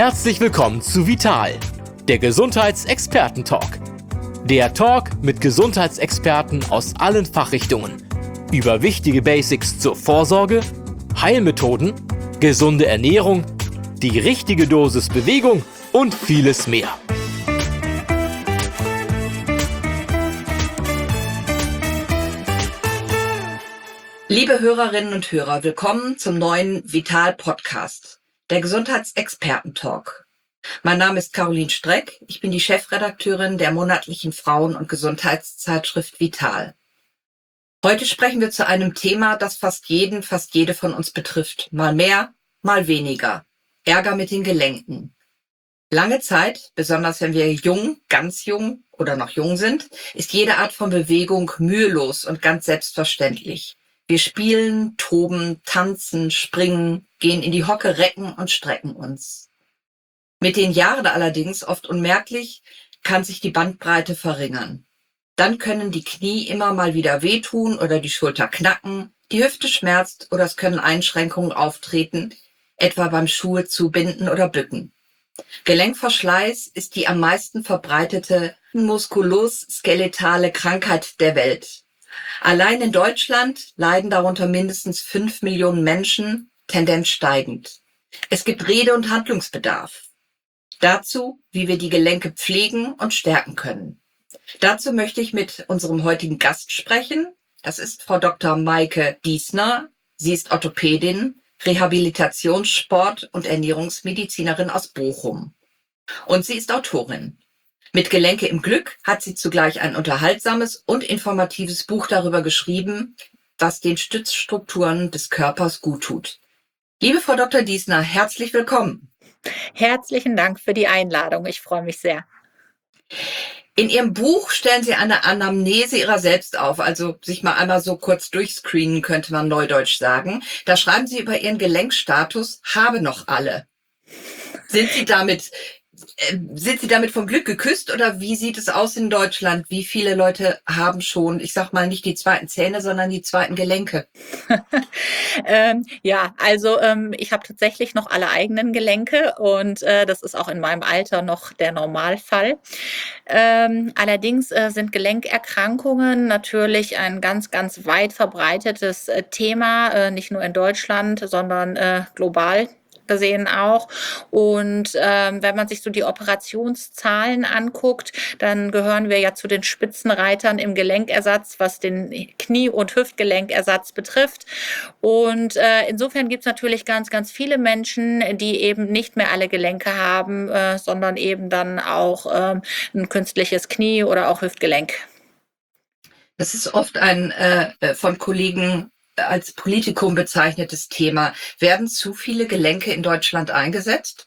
Herzlich willkommen zu Vital, der Gesundheitsexperten-Talk. Der Talk mit Gesundheitsexperten aus allen Fachrichtungen über wichtige Basics zur Vorsorge, Heilmethoden, gesunde Ernährung, die richtige Dosis Bewegung und vieles mehr. Liebe Hörerinnen und Hörer, willkommen zum neuen Vital-Podcast, der Gesundheitsexperten-Talk. Mein Name ist Caroline Streck, ich bin die Chefredakteurin der monatlichen Frauen- und Gesundheitszeitschrift Vital. Heute sprechen wir zu einem Thema, das fast jede von uns betrifft. Mal mehr, mal weniger. Ärger mit den Gelenken. Lange Zeit, besonders wenn wir jung, ganz jung oder noch jung sind, ist jede Art von Bewegung mühelos und ganz selbstverständlich. Wir spielen, toben, tanzen, springen, gehen in die Hocke, recken und strecken uns. Mit den Jahren allerdings, oft unmerklich, kann sich die Bandbreite verringern. Dann können die Knie immer mal wieder wehtun oder die Schulter knacken, die Hüfte schmerzt oder es können Einschränkungen auftreten, etwa beim Schuhe zubinden oder bücken. Gelenkverschleiß ist die am meisten verbreitete muskuloskelettale Krankheit der Welt. Allein in Deutschland leiden darunter mindestens 5 Millionen Menschen, Tendenz steigend. Es gibt Rede- und Handlungsbedarf. Dazu, wie wir die Gelenke pflegen und stärken können. Dazu möchte ich mit unserem heutigen Gast sprechen. Das ist Frau Dr. Maike Diesner. Sie ist Orthopädin, Rehabilitationssport- und Ernährungsmedizinerin aus Bochum. Und sie ist Autorin. Mit Gelenke im Glück hat sie zugleich ein unterhaltsames und informatives Buch darüber geschrieben, was den Stützstrukturen des Körpers gut tut. Liebe Frau Dr. Diesner, herzlich willkommen. Herzlichen Dank für die Einladung. Ich freue mich sehr. In Ihrem Buch stellen Sie eine Anamnese Ihrer selbst auf, also sich mal einmal so kurz durchscreenen, könnte man neudeutsch sagen. Da schreiben Sie über Ihren Gelenkstatus, habe noch alle. Sind Sie damit vom Glück geküsst oder wie sieht es aus in Deutschland? Wie viele Leute haben schon, ich sag mal nicht die zweiten Zähne, sondern die zweiten Gelenke? Ich habe tatsächlich noch alle eigenen Gelenke und das ist auch in meinem Alter noch der Normalfall. Allerdings sind Gelenkerkrankungen natürlich ein ganz, ganz weit verbreitetes Thema, nicht nur in Deutschland, sondern global gesehen auch. Und wenn man sich so die Operationszahlen anguckt, dann gehören wir ja zu den Spitzenreitern im Gelenkersatz, was den Knie- und Hüftgelenkersatz betrifft. Und insofern gibt es natürlich ganz, ganz viele Menschen, die eben nicht mehr alle Gelenke haben, sondern eben dann auch ein künstliches Knie oder auch Hüftgelenk. Das ist oft ein von Kollegen als Politikum bezeichnetes Thema. Werden zu viele Gelenke in Deutschland eingesetzt?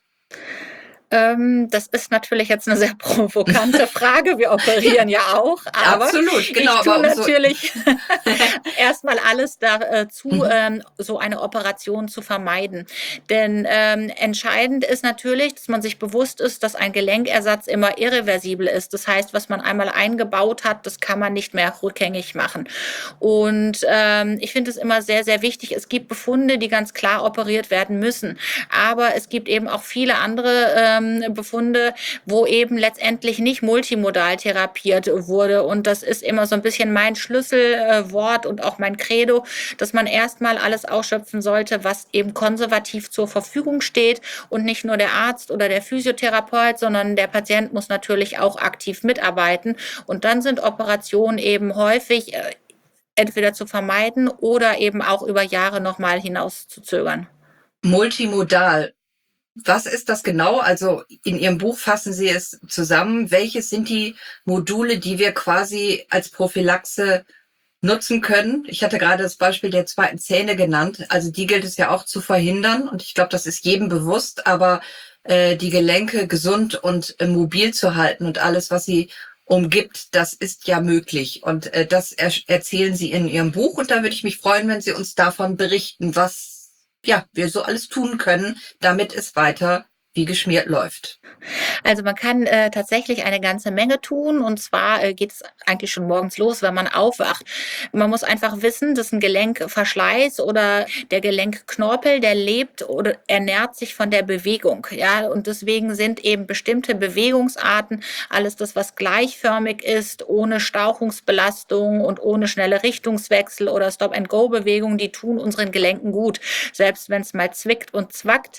Das ist natürlich jetzt eine sehr provokante Frage. Wir operieren ja auch, aber absolut, genau, ich tue aber natürlich erstmal alles dazu, so eine Operation zu vermeiden. Denn entscheidend ist natürlich, dass man sich bewusst ist, dass ein Gelenkersatz immer irreversibel ist. Das heißt, was man einmal eingebaut hat, das kann man nicht mehr rückgängig machen. Und ich finde es immer sehr, sehr wichtig. Es gibt Befunde, die ganz klar operiert werden müssen. Aber es gibt eben auch viele andere Befunde, wo eben letztendlich nicht multimodal therapiert wurde. Und das ist immer so ein bisschen mein Schlüsselwort und auch mein Credo, dass man erstmal alles ausschöpfen sollte, was eben konservativ zur Verfügung steht und nicht nur der Arzt oder der Physiotherapeut, sondern der Patient muss natürlich auch aktiv mitarbeiten. Und dann sind Operationen eben häufig entweder zu vermeiden oder eben auch über Jahre nochmal hinaus zu zögern. Multimodal. Was ist das genau? Also in Ihrem Buch fassen Sie es zusammen. Welches sind die Module, die wir quasi als Prophylaxe nutzen können? Ich hatte gerade das Beispiel der zweiten Zähne genannt. Also die gilt es ja auch zu verhindern. Und ich glaube, das ist jedem bewusst. Aber die Gelenke gesund und mobil zu halten und alles, was sie umgibt, das ist ja möglich. Und das erzählen Sie in Ihrem Buch. Und da würde ich mich freuen, wenn Sie uns davon berichten, was wir so alles tun können, damit es weiter wie geschmiert läuft? Also man kann tatsächlich eine ganze Menge tun, und zwar geht es eigentlich schon morgens los, wenn man aufwacht. Man muss einfach wissen, dass ein Gelenkverschleiß oder der Gelenkknorpel, der lebt oder ernährt sich von der Bewegung. Ja? Und deswegen sind eben bestimmte Bewegungsarten, alles das, was gleichförmig ist, ohne Stauchungsbelastung und ohne schnelle Richtungswechsel oder Stop-and-Go-Bewegungen, die tun unseren Gelenken gut, selbst wenn es mal zwickt und zwackt.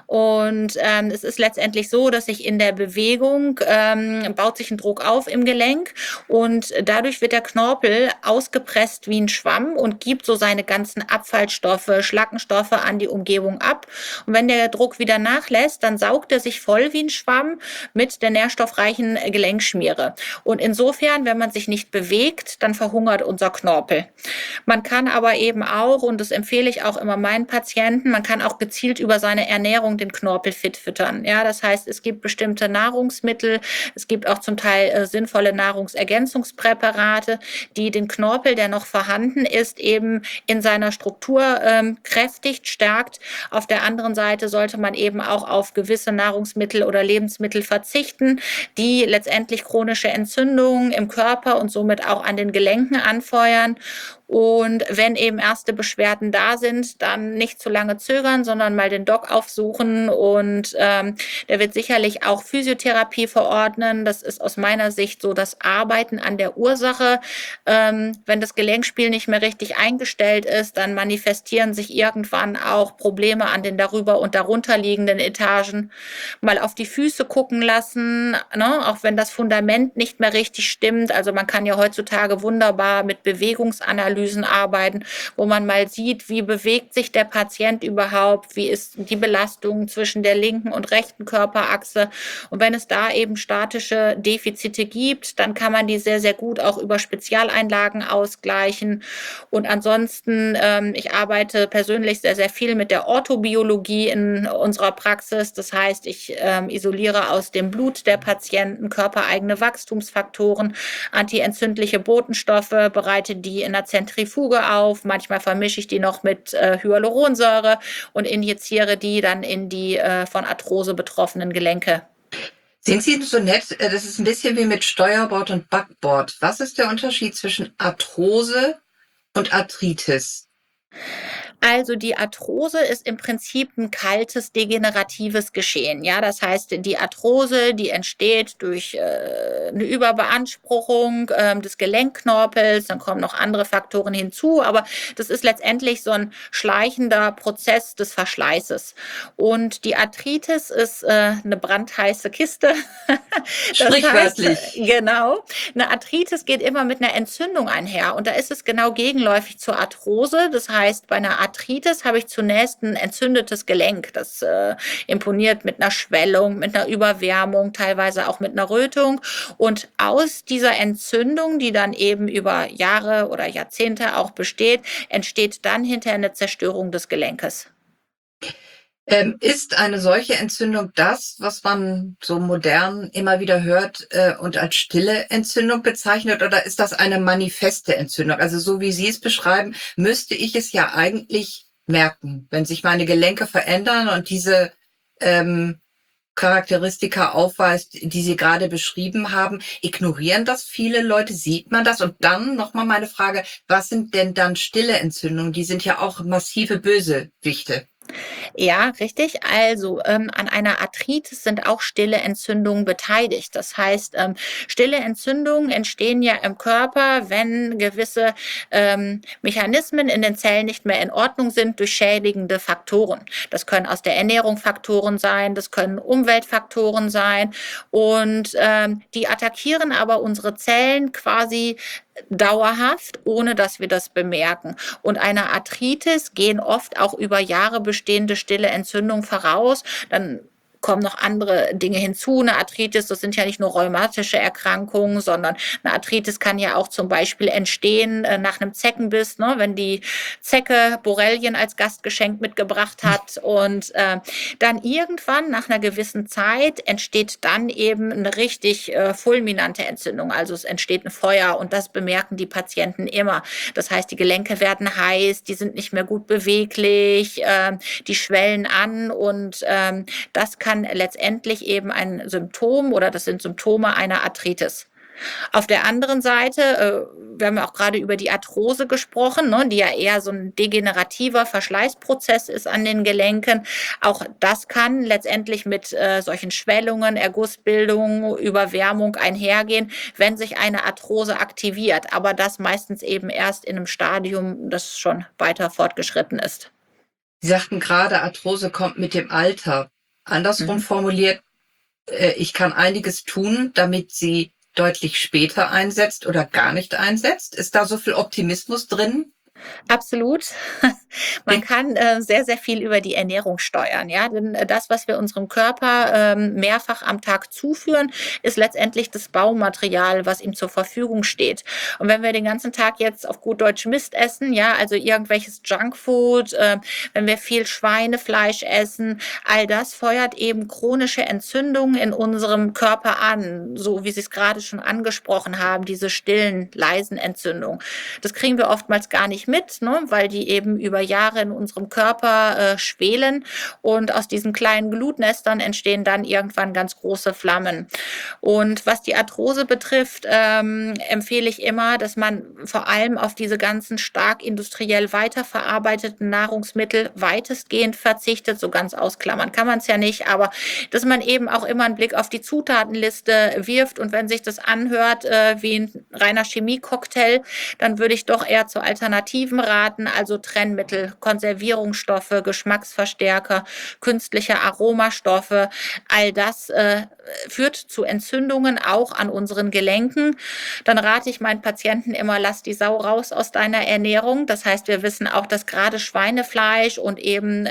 Und es ist letztendlich so, dass sich in der Bewegung baut sich ein Druck auf im Gelenk, und dadurch wird der Knorpel ausgepresst wie ein Schwamm und gibt so seine ganzen Abfallstoffe, Schlackenstoffe an die Umgebung ab. Und wenn der Druck wieder nachlässt, dann saugt er sich voll wie ein Schwamm mit der nährstoffreichen Gelenkschmiere. Und insofern, wenn man sich nicht bewegt, dann verhungert unser Knorpel. Man kann aber eben auch, und das empfehle ich auch immer meinen Patienten, man kann auch gezielt über seine Ernährung den Knorpel fit füttern. Ja, das heißt, es gibt bestimmte Nahrungsmittel, es gibt auch zum Teil sinnvolle Nahrungsergänzungspräparate, die den Knorpel, der noch vorhanden ist, eben in seiner Struktur kräftigt, stärkt. Auf der anderen Seite sollte man eben auch auf gewisse Nahrungsmittel oder Lebensmittel verzichten, die letztendlich chronische Entzündungen im Körper und somit auch an den Gelenken anfeuern. Und wenn eben erste Beschwerden da sind, dann nicht zu lange zögern, sondern mal den Doc aufsuchen. Und der wird sicherlich auch Physiotherapie verordnen. Das ist aus meiner Sicht so das Arbeiten an der Ursache. Wenn das Gelenkspiel nicht mehr richtig eingestellt ist, dann manifestieren sich irgendwann auch Probleme an den darüber und darunter liegenden Etagen. Mal auf die Füße gucken lassen, ne? Auch wenn das Fundament nicht mehr richtig stimmt. Also man kann ja heutzutage wunderbar mit Bewegungsanalysen arbeiten, wo man mal sieht, wie bewegt sich der Patient überhaupt, wie ist die Belastung zwischen der linken und rechten Körperachse. Und wenn es da eben statische Defizite gibt, dann kann man die sehr, sehr gut auch über Spezialeinlagen ausgleichen. Und ansonsten, ich arbeite persönlich sehr, sehr viel mit der Orthobiologie in unserer Praxis. Das heißt, ich isoliere aus dem Blut der Patienten körpereigene Wachstumsfaktoren, antientzündliche Botenstoffe, bereite die in der Zentrifuge auf. Manchmal vermische ich die noch mit Hyaluronsäure und injiziere die dann in die von Arthrose betroffenen Gelenke. Sind Sie so nett? Das ist ein bisschen wie mit Steuerbord und Backbord. Was ist der Unterschied zwischen Arthrose und Arthritis? Also die Arthrose ist im Prinzip ein kaltes, degeneratives Geschehen. Ja, das heißt, die Arthrose, die entsteht durch eine Überbeanspruchung des Gelenkknorpels. Dann kommen noch andere Faktoren hinzu, aber das ist letztendlich so ein schleichender Prozess des Verschleißes. Und die Arthritis ist eine brandheiße Kiste. Sprichwörtlich. Das heißt, genau, eine Arthritis geht immer mit einer Entzündung einher, und da ist es genau gegenläufig zur Arthrose. Das heißt, bei einer Arthritis habe ich zunächst ein entzündetes Gelenk. Das imponiert mit einer Schwellung, mit einer Überwärmung, teilweise auch mit einer Rötung. Und aus dieser Entzündung, die dann eben über Jahre oder Jahrzehnte auch besteht, entsteht dann hinterher eine Zerstörung des Gelenkes. Ist eine solche Entzündung das, was man so modern immer wieder hört und als stille Entzündung bezeichnet, oder ist das eine manifeste Entzündung? Also so wie Sie es beschreiben, müsste ich es ja eigentlich merken, wenn sich meine Gelenke verändern und diese Charakteristika aufweist, die Sie gerade beschrieben haben. Ignorieren das viele Leute? Sieht man das? Und dann nochmal meine Frage, was sind denn dann stille Entzündungen? Die sind ja auch massive Bösewichte. Ja, richtig. Also an einer Arthritis sind auch stille Entzündungen beteiligt. Das heißt, stille Entzündungen entstehen ja im Körper, wenn gewisse Mechanismen in den Zellen nicht mehr in Ordnung sind durch schädigende Faktoren. Das können aus der Ernährung Faktoren sein, das können Umweltfaktoren sein, und die attackieren aber unsere Zellen quasi dauerhaft, ohne dass wir das bemerken. Und einer Arthritis gehen oft auch über Jahre bestehende stille Entzündungen voraus. Dann kommen noch andere Dinge hinzu. Eine Arthritis, das sind ja nicht nur rheumatische Erkrankungen, sondern eine Arthritis kann ja auch zum Beispiel entstehen nach einem Zeckenbiss, ne? Wenn die Zecke Borrelien als Gastgeschenk mitgebracht hat, und dann irgendwann nach einer gewissen Zeit entsteht dann eben eine richtig fulminante Entzündung. Also es entsteht ein Feuer, und das bemerken die Patienten immer. Das heißt, die Gelenke werden heiß, die sind nicht mehr gut beweglich, die schwellen an, und das kann kann letztendlich eben ein Symptom oder das sind Symptome einer Arthritis. Auf der anderen Seite, wir haben ja auch gerade über die Arthrose gesprochen, ne, die ja eher so ein degenerativer Verschleißprozess ist an den Gelenken. Auch das kann letztendlich mit solchen Schwellungen, Ergussbildung, Überwärmung einhergehen, wenn sich eine Arthrose aktiviert. Aber das meistens eben erst in einem Stadium, das schon weiter fortgeschritten ist. Sie sagten gerade, Arthrose kommt mit dem Alter. Andersrum formuliert, ich kann einiges tun, damit sie deutlich später einsetzt oder gar nicht einsetzt. Ist da so viel Optimismus drin? Absolut. Man kann sehr, sehr viel über die Ernährung steuern. Ja? Denn das, was wir unserem Körper mehrfach am Tag zuführen, ist letztendlich das Baumaterial, was ihm zur Verfügung steht. Und wenn wir den ganzen Tag jetzt auf gut Deutsch Mist essen, ja, also irgendwelches Junkfood, wenn wir viel Schweinefleisch essen, all das feuert eben chronische Entzündungen in unserem Körper an, so wie Sie es gerade schon angesprochen haben, diese stillen, leisen Entzündungen. Das kriegen wir oftmals gar nicht mit, ne, weil die eben über Jahre in unserem Körper schwelen und aus diesen kleinen Glutnestern entstehen dann irgendwann ganz große Flammen. Und was die Arthrose betrifft, empfehle ich immer, dass man vor allem auf diese ganzen stark industriell weiterverarbeiteten Nahrungsmittel weitestgehend verzichtet. So ganz ausklammern kann man es ja nicht, aber dass man eben auch immer einen Blick auf die Zutatenliste wirft und wenn sich das anhört wie ein reiner Chemiecocktail, dann würde ich doch eher zu Alternativen raten, also Trennmittel, Konservierungsstoffe, Geschmacksverstärker, künstliche Aromastoffe. All das führt zu Entzündungen auch an unseren Gelenken. Dann rate ich meinen Patienten immer, lass die Sau raus aus deiner Ernährung. Das heißt, wir wissen auch, dass gerade Schweinefleisch und eben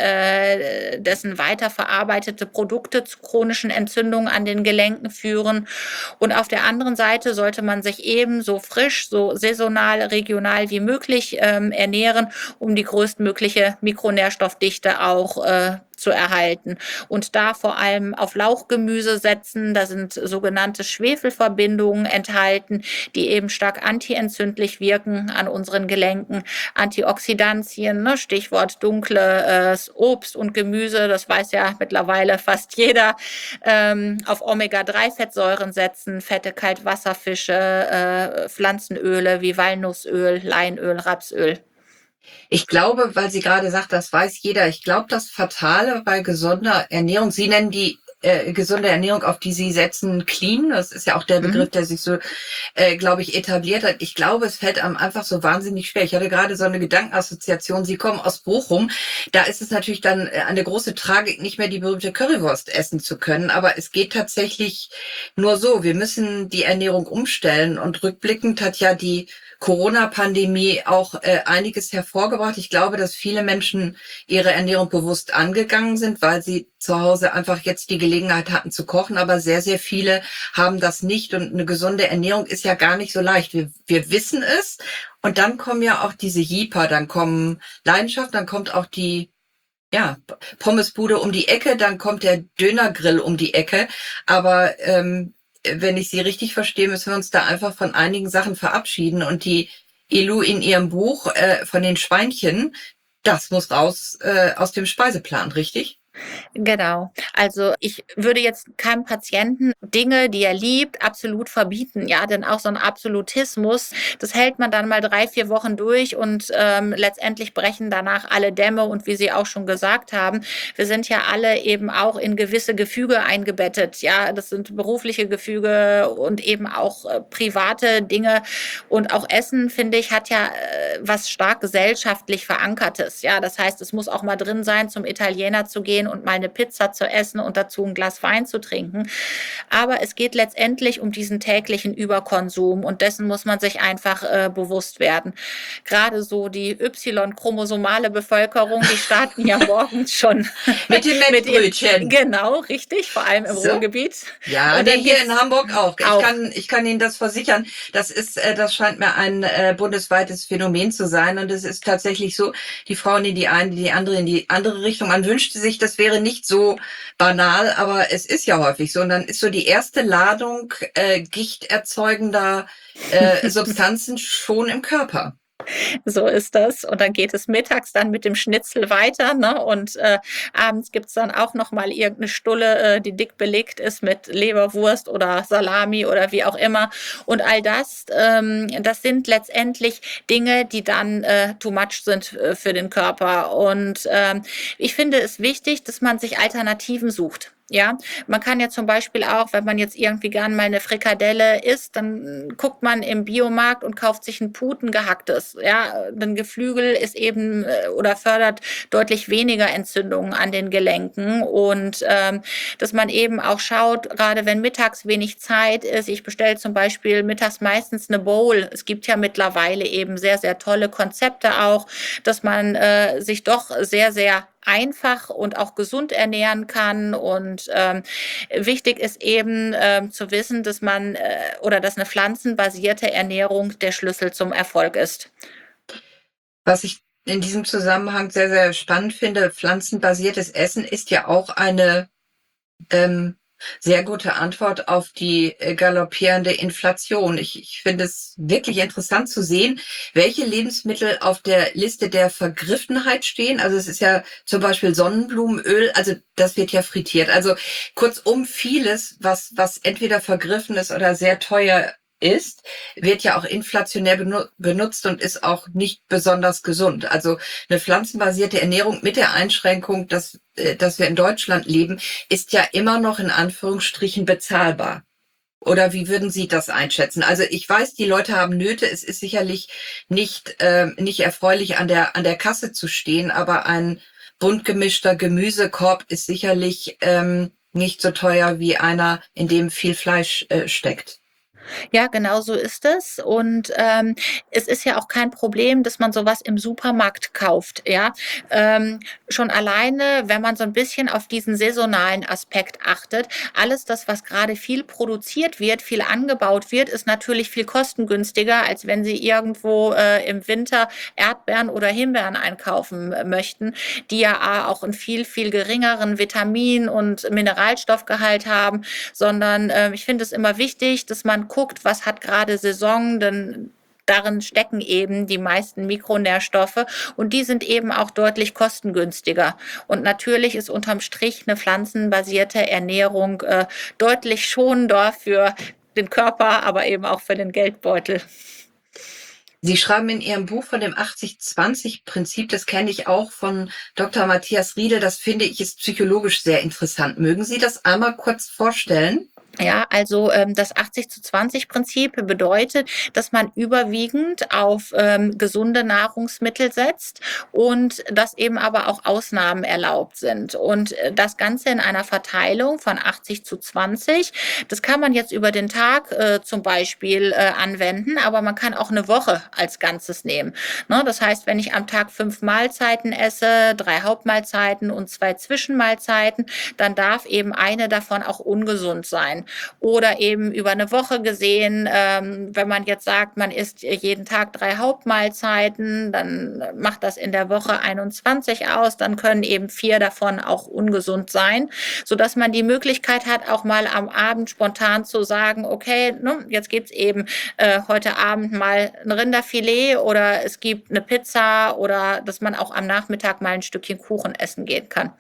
dessen weiterverarbeitete Produkte zu chronischen Entzündungen an den Gelenken führen. Und auf der anderen Seite sollte man sich eben so frisch, so saisonal, regional wie möglich ernähren, um die größtmögliche Mikronährstoffdichte auch zu erhalten. Und da vor allem auf Lauchgemüse setzen. Da sind sogenannte Schwefelverbindungen enthalten, die eben stark antientzündlich wirken an unseren Gelenken. Antioxidantien, ne, Stichwort dunkles Obst und Gemüse, das weiß ja mittlerweile fast jeder. Auf Omega-3-Fettsäuren setzen, fette Kaltwasserfische, Pflanzenöle wie Walnussöl, Leinöl, Rapsöl. Ich glaube, weil Sie gerade sagt, das weiß jeder, ich glaube, das Fatale bei gesunder Ernährung, Sie nennen die gesunde Ernährung, auf die Sie setzen, clean. Das ist ja auch der Begriff, der sich so, glaube ich, etabliert hat. Ich glaube, es fällt einem einfach so wahnsinnig schwer. Ich hatte gerade so eine Gedankenassoziation. Sie kommen aus Bochum. Da ist es natürlich dann eine große Tragik, nicht mehr die berühmte Currywurst essen zu können. Aber es geht tatsächlich nur so. Wir müssen die Ernährung umstellen. Und rückblickend hat ja die Corona-Pandemie auch einiges hervorgebracht. Ich glaube, dass viele Menschen ihre Ernährung bewusst angegangen sind, weil sie zu Hause einfach jetzt die Gelegenheit hatten zu kochen. Aber sehr, sehr viele haben das nicht. Und eine gesunde Ernährung ist ja gar nicht so leicht. Wir wissen es. Und dann kommen ja auch diese Jieper, dann kommen Leidenschaften, dann kommt auch die Pommesbude um die Ecke, dann kommt der Dönergrill um die Ecke. Aber wenn ich Sie richtig verstehe, müssen wir uns da einfach von einigen Sachen verabschieden. Und die Elu in ihrem Buch von den Schweinchen, das muss raus aus dem Speiseplan, richtig? Genau. Also ich würde jetzt keinem Patienten Dinge, die er liebt, absolut verbieten. Ja, denn auch so ein Absolutismus, das hält man dann mal 3-4 Wochen durch und letztendlich brechen danach alle Dämme. Und wie Sie auch schon gesagt haben, wir sind ja alle eben auch in gewisse Gefüge eingebettet. Ja, das sind berufliche Gefüge und eben auch private Dinge. Und auch Essen, finde ich, hat ja was stark gesellschaftlich Verankertes. Ja, das heißt, es muss auch mal drin sein, zum Italiener zu gehen und mal eine Pizza zu essen und dazu ein Glas Wein zu trinken. Aber es geht letztendlich um diesen täglichen Überkonsum und dessen muss man sich einfach bewusst werden. Gerade so die Y-chromosomale Bevölkerung, die starten ja morgens schon mit dem Mettbrötchen. Genau, richtig, vor allem im Ruhrgebiet. Ja, und hier in Hamburg auch. Ich kann Ihnen das versichern. Das scheint mir ein bundesweites Phänomen zu sein. Und es ist tatsächlich so, die Frauen in die eine, die andere in die andere Richtung. Man wünschte sich, das wäre nicht so banal, aber es ist ja häufig so. Und dann ist so die erste Ladung gichterzeugender Substanzen schon im Körper. So ist das. Und dann geht es mittags dann mit dem Schnitzel weiter, ne? Und abends gibt's dann auch noch mal irgendeine Stulle, die dick belegt ist mit Leberwurst oder Salami oder wie auch immer. Und all das, das sind letztendlich Dinge, die dann too much sind für den Körper. Und ich finde es wichtig, dass man sich Alternativen sucht. Ja, man kann ja zum Beispiel auch, wenn man jetzt irgendwie gern mal eine Frikadelle isst, dann guckt man im Biomarkt und kauft sich ein Puten gehacktes. Ja, ein Geflügel ist eben oder fördert deutlich weniger Entzündungen an den Gelenken und dass man eben auch schaut, gerade wenn mittags wenig Zeit ist. Ich bestelle zum Beispiel mittags meistens eine Bowl. Es gibt ja mittlerweile eben sehr, sehr tolle Konzepte auch, dass man sich doch sehr, sehr einfach und auch gesund ernähren kann. Und wichtig ist eben zu wissen, dass man oder dass eine pflanzenbasierte Ernährung der Schlüssel zum Erfolg ist. Was ich in diesem Zusammenhang sehr, sehr spannend finde, pflanzenbasiertes Essen ist ja auch eine sehr gute Antwort auf die galoppierende Inflation. Ich finde es wirklich interessant zu sehen, welche Lebensmittel auf der Liste der Vergriffenheit stehen. Also es ist ja zum Beispiel Sonnenblumenöl, also das wird ja frittiert. Also kurzum vieles, was entweder vergriffen ist oder sehr teuer ist, wird ja auch inflationär benutzt und ist auch nicht besonders gesund. Also eine pflanzenbasierte Ernährung mit der Einschränkung, dass wir in Deutschland leben, ist ja immer noch in Anführungsstrichen bezahlbar. Oder wie würden Sie das einschätzen? Also ich weiß, die Leute haben Nöte. Es ist sicherlich nicht erfreulich, an der Kasse zu stehen, aber ein bunt gemischter Gemüsekorb ist sicherlich nicht so teuer wie einer, in dem viel Fleisch steckt. Ja, genau so ist es. Und es ist ja auch kein Problem, dass man sowas im Supermarkt kauft. Ja, schon alleine, wenn man so ein bisschen auf diesen saisonalen Aspekt achtet. Alles das, was gerade viel produziert wird, viel angebaut wird, ist natürlich viel kostengünstiger, als wenn Sie irgendwo im Winter Erdbeeren oder Himbeeren einkaufen möchten, die ja auch einen viel, viel geringeren Vitamin- und Mineralstoffgehalt haben, sondern ich finde es immer wichtig, dass man guckt, was hat gerade Saison, denn darin stecken eben die meisten Mikronährstoffe und die sind eben auch deutlich kostengünstiger. Und natürlich ist unterm Strich eine pflanzenbasierte Ernährung deutlich schonender für den Körper, aber eben auch für den Geldbeutel. Sie schreiben in Ihrem Buch von dem 80-20-Prinzip, das kenne ich auch von Dr. Matthias Riedel, das finde ich ist psychologisch sehr interessant. Mögen Sie das einmal kurz vorstellen? Ja, also das 80-20-Prinzip bedeutet, dass man überwiegend auf gesunde Nahrungsmittel setzt und dass eben aber auch Ausnahmen erlaubt sind. Und das Ganze in einer Verteilung von 80-20. Das kann man jetzt über den Tag zum Beispiel anwenden, aber man kann auch eine Woche als Ganzes nehmen. Ne? Das heißt, wenn ich am Tag 5 Mahlzeiten esse, 3 Hauptmahlzeiten und 2 Zwischenmahlzeiten, dann darf eben eine davon auch ungesund sein. Oder eben über eine Woche gesehen, wenn man jetzt sagt, man isst jeden Tag 3 Hauptmahlzeiten, dann macht das in der Woche 21 aus, dann können eben 4 davon auch ungesund sein, sodass man die Möglichkeit hat, auch mal am Abend spontan zu sagen, okay, ne, jetzt gibt's eben heute Abend mal ein Rinderfilet oder es gibt eine Pizza oder dass man auch am Nachmittag mal ein Stückchen Kuchen essen gehen kann.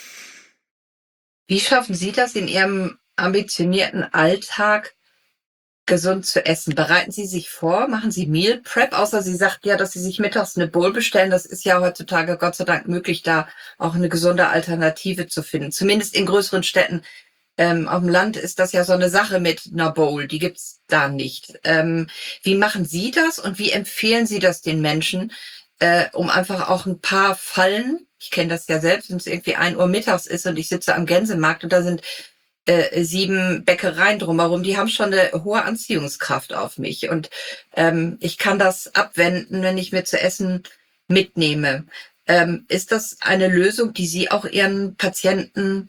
Wie schaffen Sie das in Ihrem ambitionierten Alltag, gesund zu essen? Bereiten Sie sich vor? Machen Sie Meal Prep? Außer Sie sagt ja, dass Sie sich mittags eine Bowl bestellen. Das ist ja heutzutage Gott sei Dank möglich, da auch eine gesunde Alternative zu finden. Zumindest in größeren Städten. Auf dem Land ist das ja so eine Sache mit einer Bowl. Die gibt's da nicht. Wie machen Sie das und wie empfehlen Sie das den Menschen, um einfach auch ein paar Fallen, ich kenne das ja selbst, wenn es irgendwie 1 Uhr mittags ist und ich sitze am Gänsemarkt und da sind 7 Bäckereien drumherum, die haben schon eine hohe Anziehungskraft auf mich. Und ich kann das abwenden, wenn ich mir zu essen mitnehme. Ist das eine Lösung, die Sie auch Ihren Patienten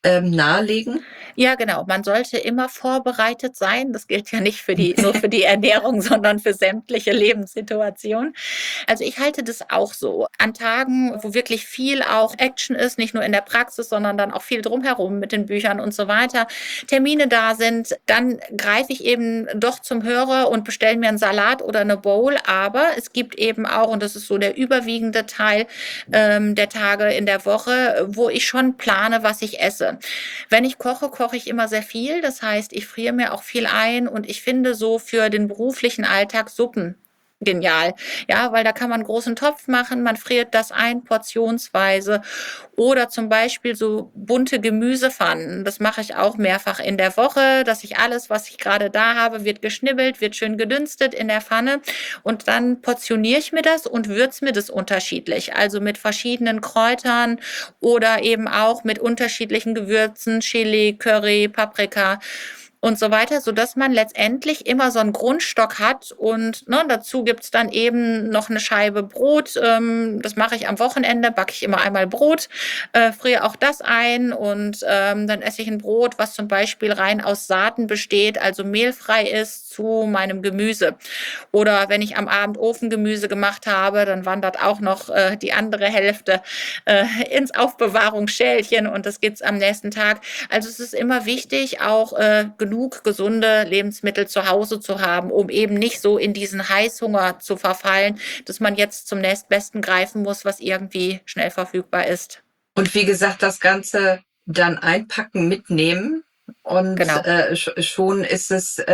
nahelegen? Ja, genau. Man sollte immer vorbereitet sein. Das gilt ja nicht nur für die Ernährung, sondern für sämtliche Lebenssituationen. Also ich halte das auch so. An Tagen, wo wirklich viel auch Action ist, nicht nur in der Praxis, sondern dann auch viel drumherum mit den Büchern und so weiter, Termine da sind, dann greife ich eben doch zum Hörer und bestelle mir einen Salat oder eine Bowl. Aber es gibt eben auch, und das ist so der überwiegende Teil der Tage in der Woche, wo ich schon plane, was ich esse. Wenn ich koche, koche ich immer sehr viel. Das heißt, ich friere mir auch viel ein und ich finde so für den beruflichen Alltag Suppen genial. Ja, weil da kann man einen großen Topf machen, man friert das ein portionsweise oder zum Beispiel so bunte Gemüsepfannen. Das mache ich auch mehrfach in der Woche, dass ich alles, was ich gerade da habe, wird geschnibbelt, wird schön gedünstet in der Pfanne und dann portioniere ich mir das und würze mir das unterschiedlich. Also mit verschiedenen Kräutern oder eben auch mit unterschiedlichen Gewürzen, Chili, Curry, Paprika und so weiter, sodass man letztendlich immer so einen Grundstock hat und dazu gibt's dann eben noch eine Scheibe Brot. Das mache ich am Wochenende, backe ich immer einmal Brot, friere auch das ein und dann esse ich ein Brot, was zum Beispiel rein aus Saaten besteht, also mehlfrei ist, zu meinem Gemüse. Oder wenn ich am Abend Ofengemüse gemacht habe, dann wandert auch noch die andere Hälfte ins Aufbewahrungsschälchen und das gibt's am nächsten Tag. Also es ist immer wichtig, auch genug gesunde Lebensmittel zu Hause zu haben, um eben nicht so in diesen Heißhunger zu verfallen, dass man jetzt zum nächstbesten greifen muss, was irgendwie schnell verfügbar ist. Und wie gesagt, das Ganze dann einpacken, mitnehmen und Genau. schon ist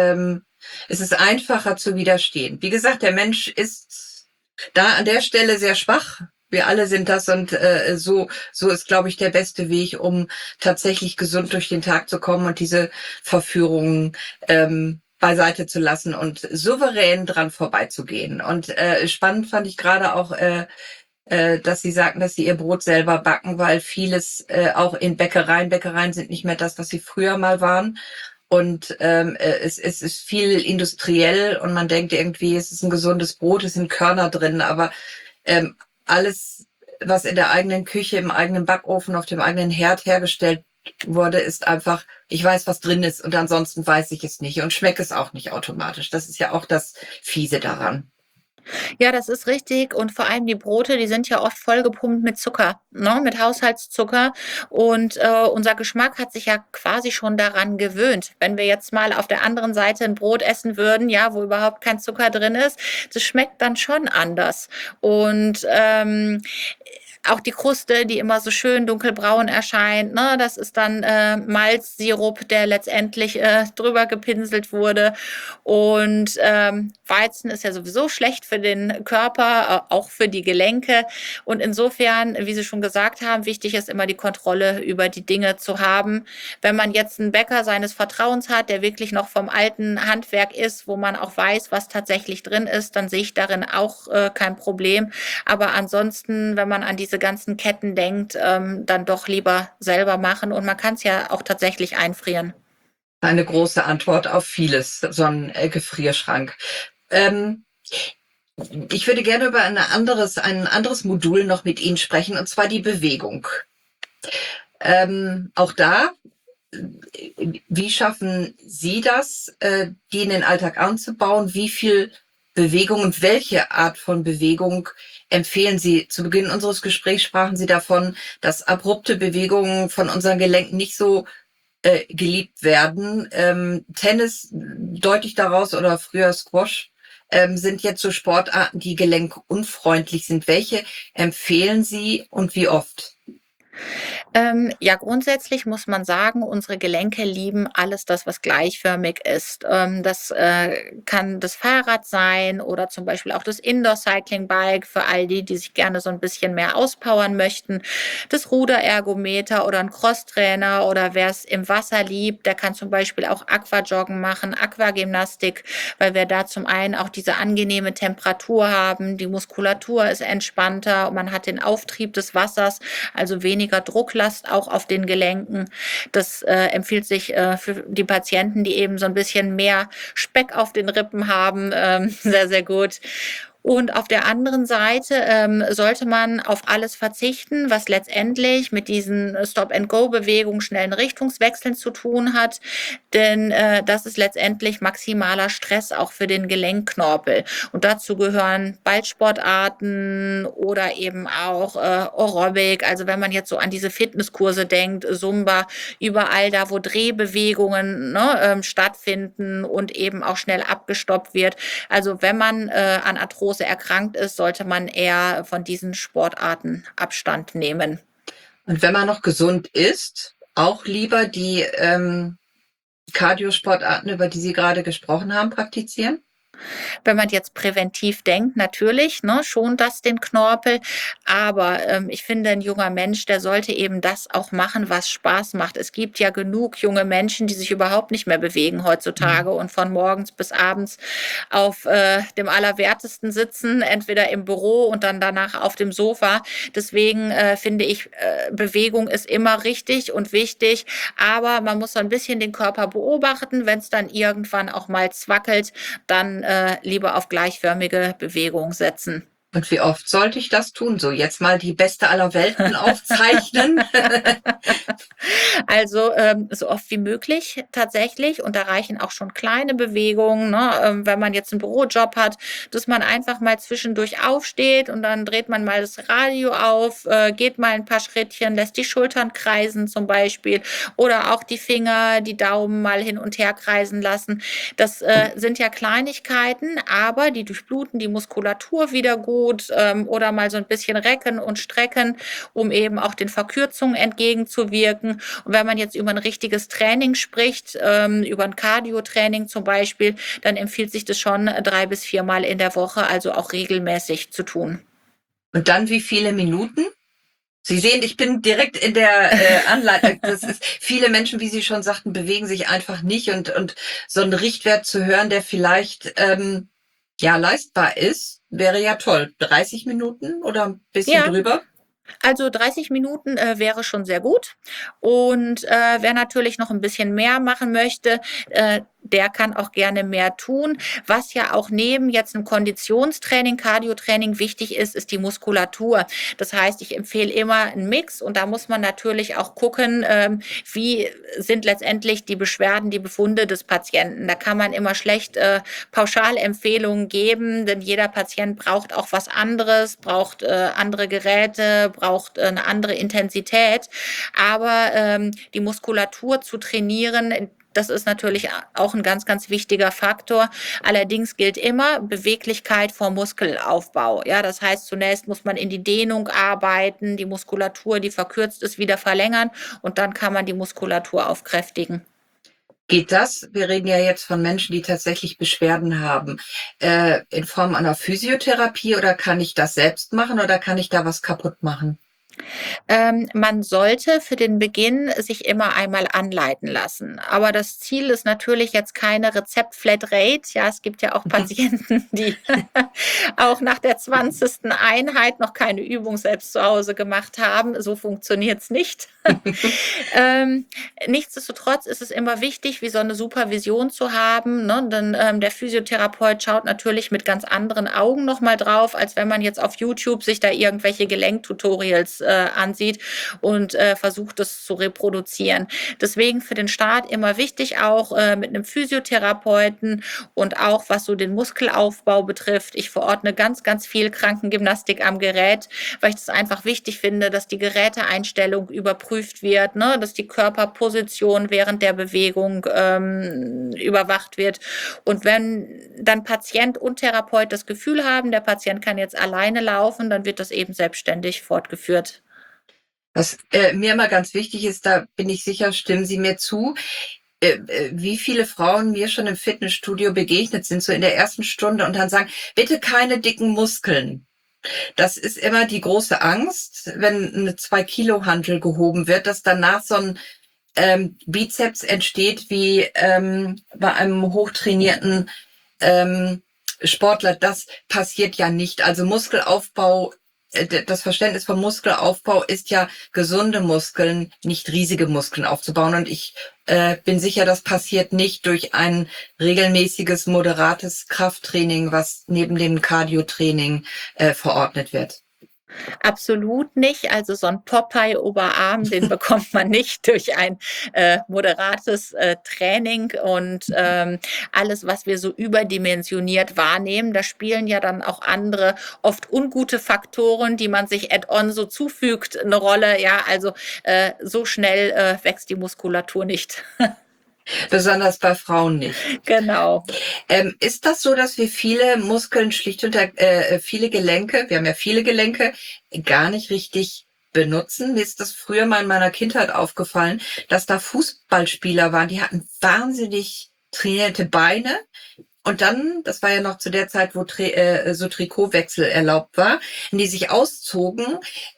es einfacher zu widerstehen. Wie gesagt, der Mensch ist da an der Stelle sehr schwach. Wir alle sind das und so ist, glaube ich, der beste Weg, um tatsächlich gesund durch den Tag zu kommen und diese Verführungen beiseite zu lassen und souverän dran vorbeizugehen. Und spannend fand ich gerade auch, dass Sie sagten, dass Sie Ihr Brot selber backen, weil vieles auch in Bäckereien sind nicht mehr das, was sie früher mal waren. Und es ist viel industriell und man denkt irgendwie, es ist ein gesundes Brot, es sind Körner drin, aber alles, was in der eigenen Küche, im eigenen Backofen, auf dem eigenen Herd hergestellt wurde, ist einfach, ich weiß, was drin ist und ansonsten weiß ich es nicht und schmecke es auch nicht automatisch. Das ist ja auch das Fiese daran. Ja, das ist richtig und vor allem die Brote, die sind ja oft vollgepumpt mit Zucker, ne, mit Haushaltszucker und unser Geschmack hat sich ja quasi schon daran gewöhnt. Wenn wir jetzt mal auf der anderen Seite ein Brot essen würden, ja, wo überhaupt kein Zucker drin ist, das schmeckt dann schon anders und auch die Kruste, die immer so schön dunkelbraun erscheint, ne, das ist dann Malzsirup, der letztendlich drüber gepinselt wurde. Und Weizen ist ja sowieso schlecht für den Körper, auch für die Gelenke. Und insofern, wie Sie schon gesagt haben, wichtig ist immer die Kontrolle über die Dinge zu haben. Wenn man jetzt einen Bäcker seines Vertrauens hat, der wirklich noch vom alten Handwerk ist, wo man auch weiß, was tatsächlich drin ist, dann sehe ich darin auch kein Problem. Aber ansonsten, wenn man an diese ganzen Ketten denkt, dann doch lieber selber machen. Und man kann es ja auch tatsächlich einfrieren. Eine große Antwort auf vieles, so ein Gefrierschrank. Ich würde gerne über ein anderes Modul noch mit Ihnen sprechen, und zwar die Bewegung. Auch da, wie schaffen Sie das, die in den Alltag anzubauen? Wie viel Bewegung und welche Art von Bewegung empfehlen Sie? Zu Beginn unseres Gesprächs sprachen Sie davon, dass abrupte Bewegungen von unseren Gelenken nicht so geliebt werden. Tennis deutlich daraus oder früher Squash sind jetzt so Sportarten, die gelenkunfreundlich sind. Welche empfehlen Sie und wie oft? Ja, grundsätzlich muss man sagen, unsere Gelenke lieben alles das, was gleichförmig ist. Das kann das Fahrrad sein oder zum Beispiel auch das Indoor-Cycling-Bike für all die, die sich gerne so ein bisschen mehr auspowern möchten. Das Ruderergometer oder ein Crosstrainer oder wer es im Wasser liebt, der kann zum Beispiel auch Aquajoggen machen, Aquagymnastik, weil wir da zum einen auch diese angenehme Temperatur haben, die Muskulatur ist entspannter und man hat den Auftrieb des Wassers, also weniger Drucklast auch auf den Gelenken. Das empfiehlt sich für die Patienten, die eben so ein bisschen mehr Speck auf den Rippen haben, sehr, sehr gut. Und auf der anderen Seite sollte man auf alles verzichten, was letztendlich mit diesen Stop-and-Go-Bewegungen, schnellen Richtungswechseln zu tun hat. Denn das ist letztendlich maximaler Stress auch für den Gelenkknorpel. Und dazu gehören Ballsportarten oder eben auch Aerobic. Also wenn man jetzt so an diese Fitnesskurse denkt, Zumba, überall da, wo Drehbewegungen stattfinden und eben auch schnell abgestoppt wird. Also wenn man an Arthrose erkrankt ist, sollte man eher von diesen Sportarten Abstand nehmen. Und wenn man noch gesund ist, auch lieber die Cardio-Sportarten, über die Sie gerade gesprochen haben, praktizieren? Wenn man jetzt präventiv denkt, natürlich, schont das den Knorpel. Aber ich finde, ein junger Mensch, der sollte eben das auch machen, was Spaß macht. Es gibt ja genug junge Menschen, die sich überhaupt nicht mehr bewegen heutzutage und von morgens bis abends auf dem Allerwertesten sitzen, entweder im Büro und dann danach auf dem Sofa. Deswegen finde ich, Bewegung ist immer richtig und wichtig. Aber man muss so ein bisschen den Körper beobachten. Wenn es dann irgendwann auch mal zwackelt, dann lieber auf gleichförmige Bewegung setzen. Und wie oft sollte ich das tun? So, jetzt mal die beste aller Welten aufzeichnen. Also so oft wie möglich tatsächlich. Und da reichen auch schon kleine Bewegungen, wenn man jetzt einen Bürojob hat, dass man einfach mal zwischendurch aufsteht und dann dreht man mal das Radio auf, geht mal ein paar Schrittchen, lässt die Schultern kreisen zum Beispiel oder auch die Finger, die Daumen mal hin und her kreisen lassen. Das sind ja Kleinigkeiten, aber die durchbluten die Muskulatur wieder gut, oder mal so ein bisschen recken und strecken, um eben auch den Verkürzungen entgegenzuwirken. Und wenn man jetzt über ein richtiges Training spricht, über ein Cardio-Training zum Beispiel, dann empfiehlt sich das schon 3 bis 4 Mal in der Woche, also auch regelmäßig zu tun. Und dann wie viele Minuten? Sie sehen, ich bin direkt in der Anleitung. Das ist, viele Menschen, wie Sie schon sagten, bewegen sich einfach nicht und so einen Richtwert zu hören, der vielleicht leistbar ist, wäre ja toll. 30 Minuten oder ein bisschen drüber? Also 30 Minuten wäre schon sehr gut. Und wer natürlich noch ein bisschen mehr machen möchte, der kann auch gerne mehr tun. Was ja auch neben jetzt einem Konditionstraining, Cardiotraining wichtig ist, ist die Muskulatur. Das heißt, ich empfehle immer einen Mix und da muss man natürlich auch gucken, wie sind letztendlich die Beschwerden, die Befunde des Patienten. Da kann man immer schlecht Pauschalempfehlungen geben, denn jeder Patient braucht auch was anderes, braucht andere Geräte, braucht eine andere Intensität. Aber die Muskulatur zu trainieren, das ist natürlich auch ein ganz, ganz wichtiger Faktor. Allerdings gilt immer Beweglichkeit vor Muskelaufbau. Ja, das heißt, zunächst muss man in die Dehnung arbeiten, die Muskulatur, die verkürzt ist, wieder verlängern und dann kann man die Muskulatur aufkräftigen. Geht das? Wir reden ja jetzt von Menschen, die tatsächlich Beschwerden haben, in Form einer Physiotherapie oder kann ich das selbst machen oder kann ich da was kaputt machen? Man sollte für den Beginn sich immer einmal anleiten lassen. Aber das Ziel ist natürlich jetzt keine Rezept-Flatrate. Ja, es gibt ja auch Patienten, die auch nach der 20. Einheit noch keine Übung selbst zu Hause gemacht haben. So funktioniert es nicht. Nichtsdestotrotz ist es immer wichtig, wie so eine Supervision zu haben. Ne? Denn der Physiotherapeut schaut natürlich mit ganz anderen Augen nochmal drauf, als wenn man jetzt auf YouTube sich da irgendwelche Gelenktutorials ansieht und versucht, das zu reproduzieren. Deswegen für den Start immer wichtig auch mit einem Physiotherapeuten und auch was so den Muskelaufbau betrifft. Ich verordne ganz, ganz viel Krankengymnastik am Gerät, weil ich das einfach wichtig finde, dass die Geräteeinstellung überprüft wird, ne? Dass die Körperposition während der Bewegung überwacht wird. Und wenn dann Patient und Therapeut das Gefühl haben, der Patient kann jetzt alleine laufen, dann wird das eben selbstständig fortgeführt. Was mir immer ganz wichtig ist, da bin ich sicher, stimmen Sie mir zu, wie viele Frauen mir schon im Fitnessstudio begegnet sind, so in der ersten Stunde und dann sagen, bitte keine dicken Muskeln. Das ist immer die große Angst, wenn eine 2-Kilo-Hantel gehoben wird, dass danach so ein Bizeps entsteht wie bei einem hochtrainierten Sportler. Das passiert ja nicht. Also Muskelaufbau das Verständnis vom Muskelaufbau ist ja, gesunde Muskeln, nicht riesige Muskeln aufzubauen. Und ich bin sicher, das passiert nicht durch ein regelmäßiges, moderates Krafttraining, was neben dem Cardio-Training verordnet wird. Absolut nicht. Also so ein Popeye-Oberarm, den bekommt man nicht durch ein moderates Training und alles, was wir so überdimensioniert wahrnehmen. Da spielen ja dann auch andere, oft ungute Faktoren, die man sich add-on so zufügt, eine Rolle. Ja, also so schnell wächst die Muskulatur nicht. Besonders bei Frauen nicht. Genau. Ist das so, dass wir viele Muskeln schlicht unter viele Gelenke, wir haben ja viele Gelenke, gar nicht richtig benutzen? Mir ist das früher mal in meiner Kindheit aufgefallen, dass da Fußballspieler waren, die hatten wahnsinnig trainierte Beine. Und dann, das war ja noch zu der Zeit, wo so Trikotwechsel erlaubt war, wenn die sich auszogen,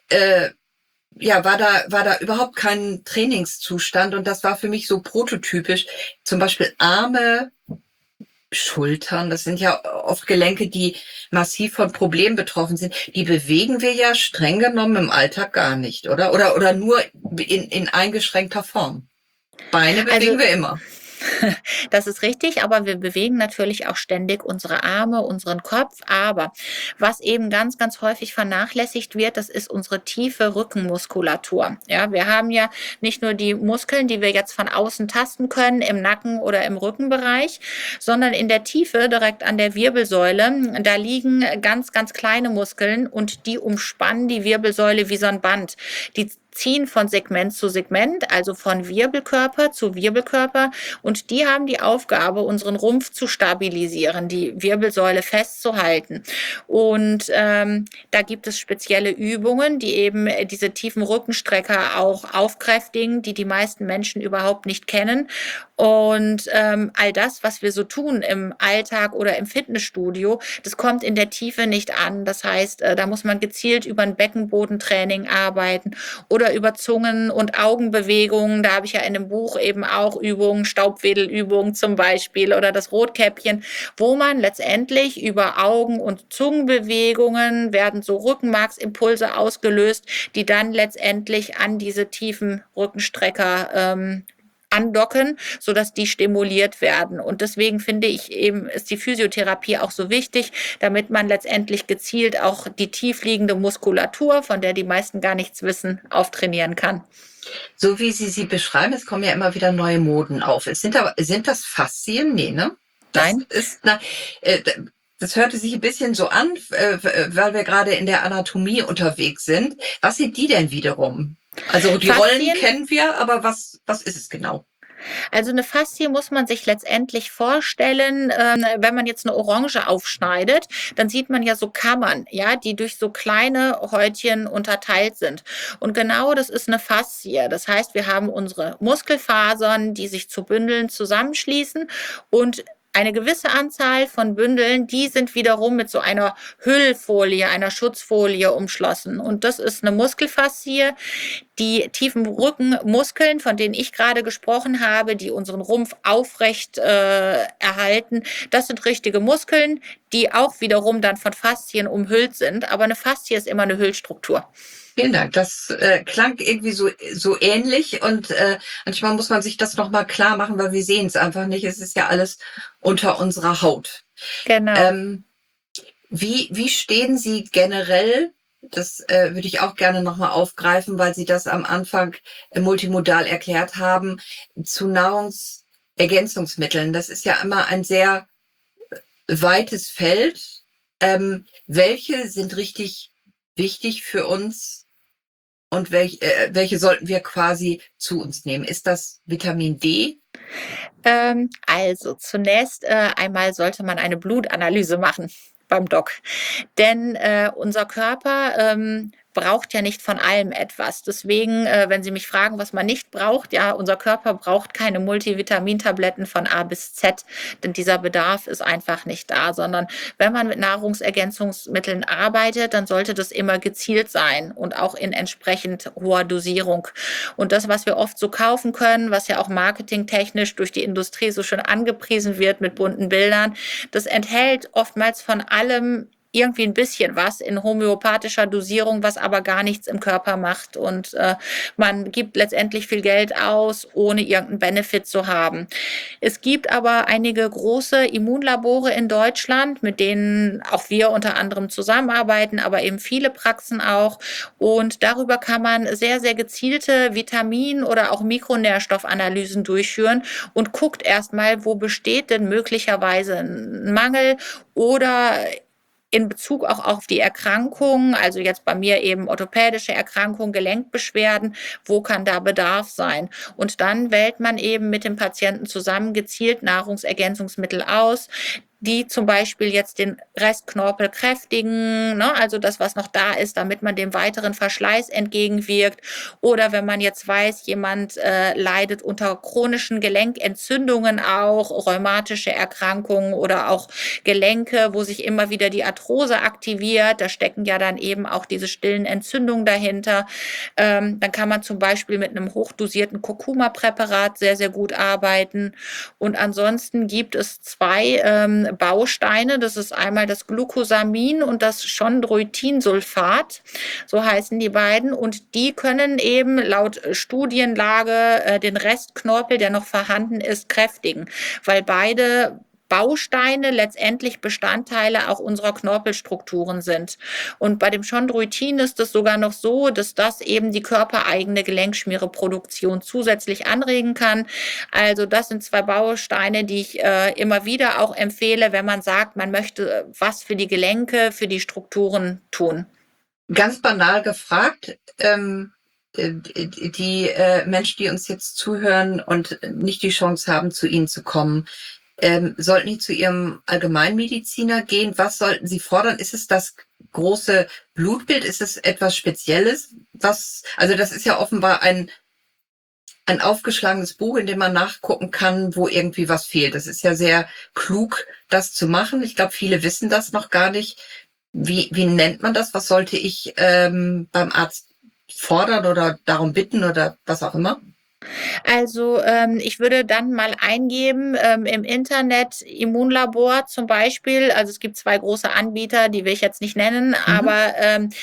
ja, war da überhaupt kein Trainingszustand, und das war für mich so prototypisch. Zum Beispiel Arme, Schultern, das sind ja oft Gelenke, die massiv von Problemen betroffen sind. Die bewegen wir ja streng genommen im Alltag gar nicht, oder? Oder nur in eingeschränkter Form. Beine bewegen wir immer. Das ist richtig, aber wir bewegen natürlich auch ständig unsere Arme, unseren Kopf. Aber was eben ganz, ganz häufig vernachlässigt wird, das ist unsere tiefe Rückenmuskulatur. Ja, wir haben ja nicht nur die Muskeln, die wir jetzt von außen tasten können, im Nacken oder im Rückenbereich, sondern in der Tiefe, direkt an der Wirbelsäule, da liegen ganz, ganz kleine Muskeln und die umspannen die Wirbelsäule wie so ein Band. Die ziehen von Segment zu Segment, also von Wirbelkörper zu Wirbelkörper, und die haben die Aufgabe, unseren Rumpf zu stabilisieren, die Wirbelsäule festzuhalten. Und da gibt es spezielle Übungen, die eben diese tiefen Rückenstrecker auch aufkräftigen, die die meisten Menschen überhaupt nicht kennen. Und all das, was wir so tun im Alltag oder im Fitnessstudio, das kommt in der Tiefe nicht an. Das heißt, da muss man gezielt über ein Beckenbodentraining arbeiten oder über Zungen- und Augenbewegungen. Da habe ich ja in dem Buch eben auch Übungen, Staubwedelübungen zum Beispiel oder das Rotkäppchen, wo man letztendlich über Augen- und Zungenbewegungen werden so Rückenmarksimpulse ausgelöst, die dann letztendlich an diese tiefen Rückenstrecker andocken, sodass die stimuliert werden. Und deswegen finde ich eben, ist die Physiotherapie auch so wichtig, damit man letztendlich gezielt auch die tiefliegende Muskulatur, von der die meisten gar nichts wissen, auftrainieren kann. So wie Sie beschreiben, es kommen ja immer wieder neue Moden auf. Sind das Faszien? Nee, ne? Nein. Das hörte sich ein bisschen so an, weil wir gerade in der Anatomie unterwegs sind. Was sind die denn wiederum? Also die Faszien? Rollen kennen wir, aber was ist es genau? Also eine Faszie muss man sich letztendlich vorstellen, wenn man jetzt eine Orange aufschneidet, dann sieht man ja so Kammern, ja, die durch so kleine Häutchen unterteilt sind. Und genau das ist eine Faszie. Das heißt, wir haben unsere Muskelfasern, die sich zu Bündeln zusammenschließen, und eine gewisse Anzahl von Bündeln, die sind wiederum mit so einer Hüllfolie, einer Schutzfolie umschlossen. Und das ist eine Muskelfaszie. Die tiefen Rückenmuskeln, von denen ich gerade gesprochen habe, die unseren Rumpf aufrecht erhalten, das sind richtige Muskeln, die auch wiederum dann von Faszien umhüllt sind. Aber eine Faszie ist immer eine Hüllstruktur. Vielen Dank. Das klang irgendwie so ähnlich, und manchmal muss man sich das nochmal klar machen, weil wir sehen es einfach nicht. Es ist ja alles unter unserer Haut. Genau. Wie stehen Sie generell, das würde ich auch gerne nochmal aufgreifen, weil Sie das am Anfang multimodal erklärt haben, zu Nahrungsergänzungsmitteln? Das ist ja immer ein sehr weites Feld. Welche sind richtig wichtig für uns? Und welche sollten wir quasi zu uns nehmen? Ist das Vitamin D? Also zunächst einmal sollte man eine Blutanalyse machen beim Doc. Denn unser Körper braucht ja nicht von allem etwas. Deswegen, wenn Sie mich fragen, was man nicht braucht, ja, unser Körper braucht keine Multivitamintabletten von A bis Z, denn dieser Bedarf ist einfach nicht da, sondern wenn man mit Nahrungsergänzungsmitteln arbeitet, dann sollte das immer gezielt sein und auch in entsprechend hoher Dosierung. Und das, was wir oft so kaufen können, was ja auch marketingtechnisch durch die Industrie so schön angepriesen wird mit bunten Bildern, das enthält oftmals von allem irgendwie ein bisschen was in homöopathischer Dosierung, was aber gar nichts im Körper macht. Und man gibt letztendlich viel Geld aus, ohne irgendeinen Benefit zu haben. Es gibt aber einige große Immunlabore in Deutschland, mit denen auch wir unter anderem zusammenarbeiten, aber eben viele Praxen auch. Und darüber kann man sehr, sehr gezielte Vitamin- oder auch Mikronährstoffanalysen durchführen und guckt erstmal, wo besteht denn möglicherweise ein Mangel oder in Bezug auch auf die Erkrankungen, also jetzt bei mir eben orthopädische Erkrankungen, Gelenkbeschwerden, wo kann da Bedarf sein? Und dann wählt man eben mit dem Patienten zusammen gezielt Nahrungsergänzungsmittel aus, die zum Beispiel jetzt den Restknorpel kräftigen, ne, also das, was noch da ist, damit man dem weiteren Verschleiß entgegenwirkt. Oder wenn man jetzt weiß, jemand leidet unter chronischen Gelenkentzündungen auch, rheumatische Erkrankungen oder auch Gelenke, wo sich immer wieder die Arthrose aktiviert, da stecken ja dann eben auch diese stillen Entzündungen dahinter. Dann kann man zum Beispiel mit einem hochdosierten Kurkuma-Präparat sehr, sehr gut arbeiten. Und ansonsten gibt es zwei Bausteine. Das ist einmal das Glucosamin und das Chondroitinsulfat. So heißen die beiden. Und die können eben laut Studienlage den Restknorpel, der noch vorhanden ist, kräftigen, weil beide Bausteine letztendlich Bestandteile auch unserer Knorpelstrukturen sind. Und bei dem Chondroitin ist es sogar noch so, dass das eben die körpereigene Gelenkschmiereproduktion zusätzlich anregen kann. Also das sind zwei Bausteine, die ich immer wieder auch empfehle, wenn man sagt, man möchte was für die Gelenke, für die Strukturen tun. Ganz banal gefragt, die Menschen, die uns jetzt zuhören und nicht die Chance haben, zu Ihnen zu kommen, sollten die zu ihrem Allgemeinmediziner gehen? Was sollten sie fordern? Ist es das große Blutbild? Ist es etwas Spezielles? Also das ist ja offenbar ein aufgeschlagenes Buch, in dem man nachgucken kann, wo irgendwie was fehlt. Das ist ja sehr klug, das zu machen. Ich glaube, viele wissen das noch gar nicht. Wie nennt man das? Was sollte ich beim Arzt fordern oder darum bitten oder was auch immer? Also ich würde dann mal eingeben im Internet Immunlabor zum Beispiel. Also es gibt zwei große Anbieter, die will ich jetzt nicht nennen, aber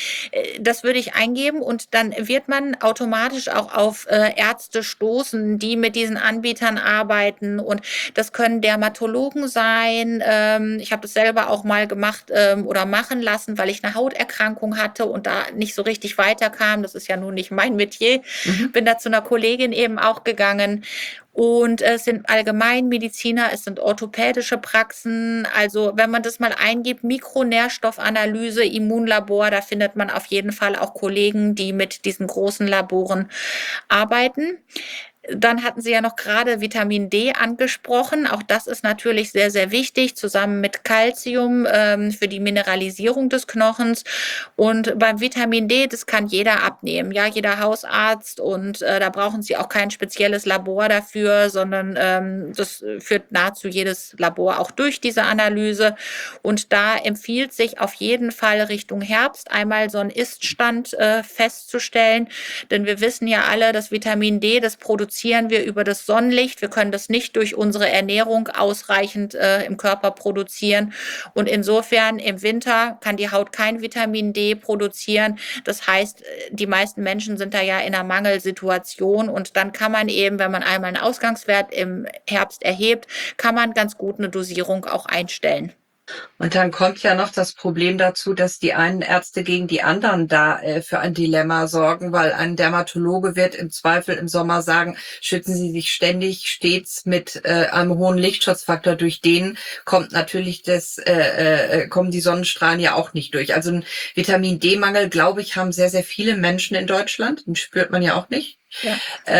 das würde ich eingeben und dann wird man automatisch auch auf Ärzte stoßen, die mit diesen Anbietern arbeiten und das können Dermatologen sein. Ich habe das selber auch mal gemacht oder machen lassen, weil ich eine Hauterkrankung hatte und da nicht so richtig weiterkam. Das ist ja nun nicht mein Metier. Bin da zu einer Kollegin eben auch gegangen. Und es sind Allgemeinmediziner, es sind orthopädische Praxen. Also wenn man das mal eingibt, Mikronährstoffanalyse, Immunlabor, da findet man auf jeden Fall auch Kollegen, die mit diesen großen Laboren arbeiten. Dann hatten Sie ja noch gerade Vitamin D angesprochen. Auch das ist natürlich sehr, sehr wichtig, zusammen mit Calcium für die Mineralisierung des Knochens. Und beim Vitamin D, das kann jeder abnehmen, ja, jeder Hausarzt. Und da brauchen Sie auch kein spezielles Labor dafür, sondern das führt nahezu jedes Labor auch durch diese Analyse. Und da empfiehlt sich auf jeden Fall Richtung Herbst einmal so einen Iststand festzustellen. Denn wir wissen ja alle, das Vitamin D, das produzieren wir über das Sonnenlicht. Wir können das nicht durch unsere Ernährung ausreichend im Körper produzieren. Und insofern im Winter kann die Haut kein Vitamin D produzieren. Das heißt, die meisten Menschen sind da ja in einer Mangelsituation. Und dann kann man eben, wenn man einmal einen Ausgangswert im Herbst erhebt, kann man ganz gut eine Dosierung auch einstellen. Und dann kommt ja noch das Problem dazu, dass die einen Ärzte gegen die anderen da für ein Dilemma sorgen, weil ein Dermatologe wird im Zweifel im Sommer sagen, schützen Sie sich ständig stets mit einem hohen Lichtschutzfaktor. Durch den kommt natürlich kommen die Sonnenstrahlen ja auch nicht durch. Also ein Vitamin-D-Mangel, glaube ich, haben sehr, sehr viele Menschen in Deutschland. Den spürt man ja auch nicht. Ja.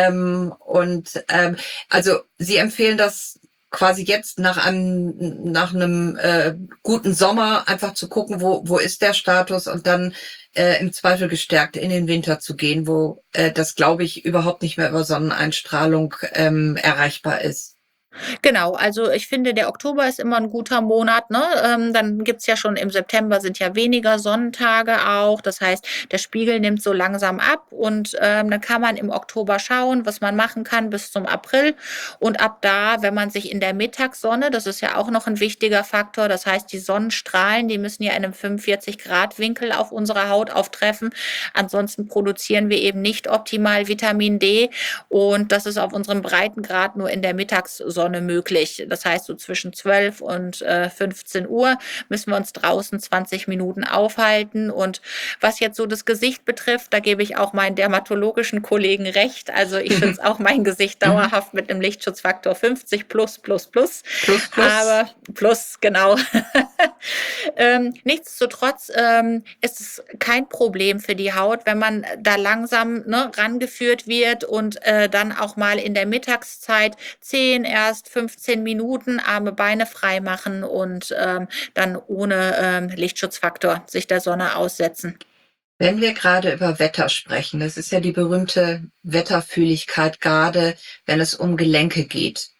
Also Sie empfehlen das quasi jetzt nach einem guten Sommer einfach zu gucken, wo ist der Status und dann im Zweifel gestärkt in den Winter zu gehen, wo das, glaube ich, überhaupt nicht mehr über Sonneneinstrahlung erreichbar ist. Genau, also ich finde, der Oktober ist immer ein guter Monat, ne? Dann gibt's ja schon im September sind ja weniger Sonnentage auch. Das heißt, der Spiegel nimmt so langsam ab und, dann kann man im Oktober schauen, was man machen kann bis zum April. Und ab da, wenn man sich in der Mittagssonne, das ist ja auch noch ein wichtiger Faktor, das heißt, die Sonnenstrahlen, die müssen ja in einem 45-Grad-Winkel auf unserer Haut auftreffen. Ansonsten produzieren wir eben nicht optimal Vitamin D und das ist auf unserem Breitengrad nur in der Mittagssonne möglich. Das heißt, so zwischen 12 und 15 Uhr müssen wir uns draußen 20 Minuten aufhalten. Und was jetzt so das Gesicht betrifft, da gebe ich auch meinen dermatologischen Kollegen recht. Also ich schütze auch mein Gesicht dauerhaft mit einem Lichtschutzfaktor 50 plus, plus, plus. Plus, plus. Aber plus, genau. Nichtsdestotrotz ist es kein Problem für die Haut, wenn man da langsam rangeführt wird und dann auch mal in der Mittagszeit 10, erst 15 Minuten Arme, Beine frei machen und dann ohne Lichtschutzfaktor sich der Sonne aussetzen. Wenn wir gerade über Wetter sprechen, das ist ja die berühmte Wetterfühligkeit, gerade wenn es um Gelenke geht.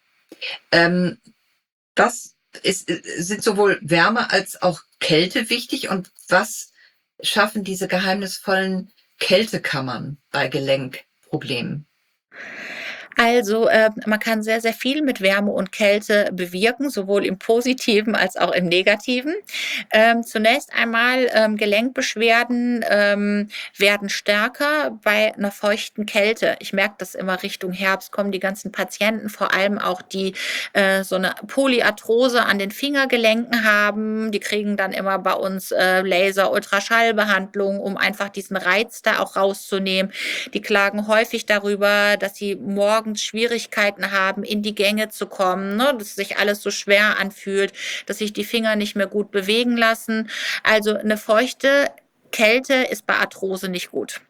Was sind sowohl Wärme als auch Kälte wichtig und was schaffen diese geheimnisvollen Kältekammern bei Gelenkproblemen? Also, man kann sehr, sehr viel mit Wärme und Kälte bewirken, sowohl im Positiven als auch im Negativen. Zunächst einmal, Gelenkbeschwerden, werden stärker bei einer feuchten Kälte. Ich merke das immer Richtung Herbst kommen die ganzen Patienten, vor allem auch die, so eine Polyarthrose an den Fingergelenken haben. Die kriegen dann immer bei uns, Laser, Ultraschallbehandlung, um einfach diesen Reiz da auch rauszunehmen. Die klagen häufig darüber, dass sie morgens Schwierigkeiten haben, in die Gänge zu kommen, ne? Dass sich alles so schwer anfühlt, dass sich die Finger nicht mehr gut bewegen lassen. Also eine feuchte Kälte ist bei Arthrose nicht gut.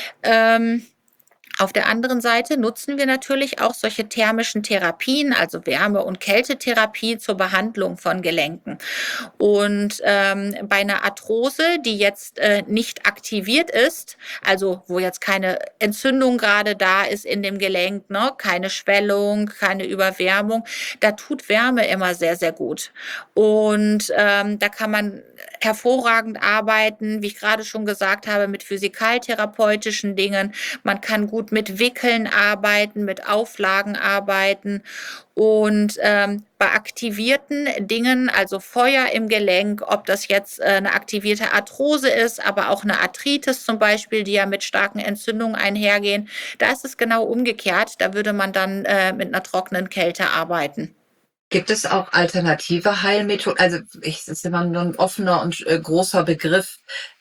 Auf der anderen Seite nutzen wir natürlich auch solche thermischen Therapien, also Wärme- und Kältetherapie zur Behandlung von Gelenken. Und bei einer Arthrose, die jetzt nicht aktiviert ist, also wo jetzt keine Entzündung gerade da ist in dem Gelenk, ne, keine Schwellung, keine Überwärmung, da tut Wärme immer sehr, sehr gut. Und da kann man hervorragend arbeiten, wie ich gerade schon gesagt habe, mit physikaltherapeutischen Dingen. Man kann gut mit Wickeln arbeiten, mit Auflagen arbeiten und bei aktivierten Dingen, also Feuer im Gelenk, ob das jetzt eine aktivierte Arthrose ist, aber auch eine Arthritis zum Beispiel, die ja mit starken Entzündungen einhergehen, da ist es genau umgekehrt. Da würde man dann mit einer trockenen Kälte arbeiten. Gibt es auch alternative Heilmethoden? Also es ist immer nur ein offener und großer Begriff.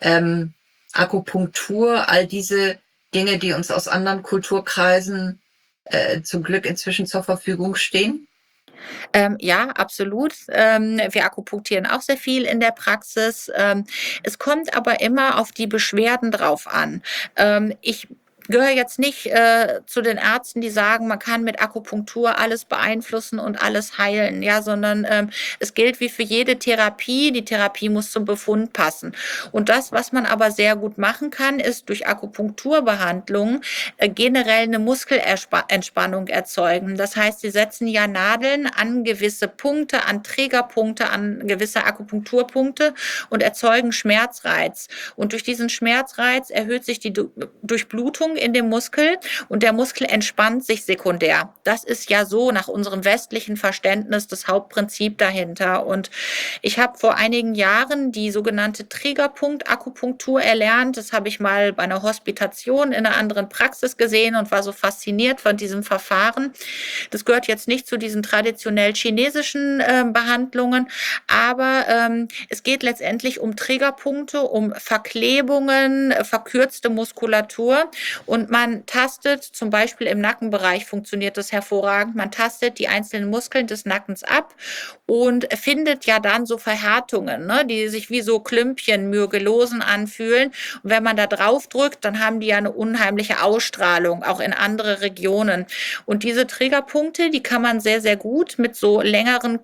Akupunktur, all diese Dinge, die uns aus anderen Kulturkreisen zum Glück inzwischen zur Verfügung stehen? Ja, absolut. Wir akupunktieren auch sehr viel in der Praxis. Es kommt aber immer auf die Beschwerden drauf an. Ich gehöre jetzt nicht zu den Ärzten, die sagen, man kann mit Akupunktur alles beeinflussen und alles heilen, ja, sondern es gilt wie für jede Therapie. Die Therapie muss zum Befund passen. Und das, was man aber sehr gut machen kann, ist durch Akupunkturbehandlungen generell eine Muskelentspannung erzeugen. Das heißt, sie setzen ja Nadeln an gewisse Punkte, an Trägerpunkte, an gewisse Akupunkturpunkte und erzeugen Schmerzreiz. Und durch diesen Schmerzreiz erhöht sich die Durchblutung in dem Muskel und der Muskel entspannt sich sekundär. Das ist ja so nach unserem westlichen Verständnis das Hauptprinzip dahinter. Und ich habe vor einigen Jahren die sogenannte Triggerpunkt-Akupunktur erlernt. Das habe ich mal bei einer Hospitation in einer anderen Praxis gesehen und war so fasziniert von diesem Verfahren. Das gehört jetzt nicht zu diesen traditionell chinesischen Behandlungen, aber es geht letztendlich um Triggerpunkte, um Verklebungen, verkürzte Muskulatur und man tastet, zum Beispiel im Nackenbereich funktioniert das hervorragend, man tastet die einzelnen Muskeln des Nackens ab und findet ja dann so Verhärtungen, ne, die sich wie so Klümpchen, Myogelosen anfühlen. Und wenn man da drauf drückt, dann haben die ja eine unheimliche Ausstrahlung, auch in andere Regionen. Und diese Triggerpunkte, die kann man sehr, sehr gut mit so längeren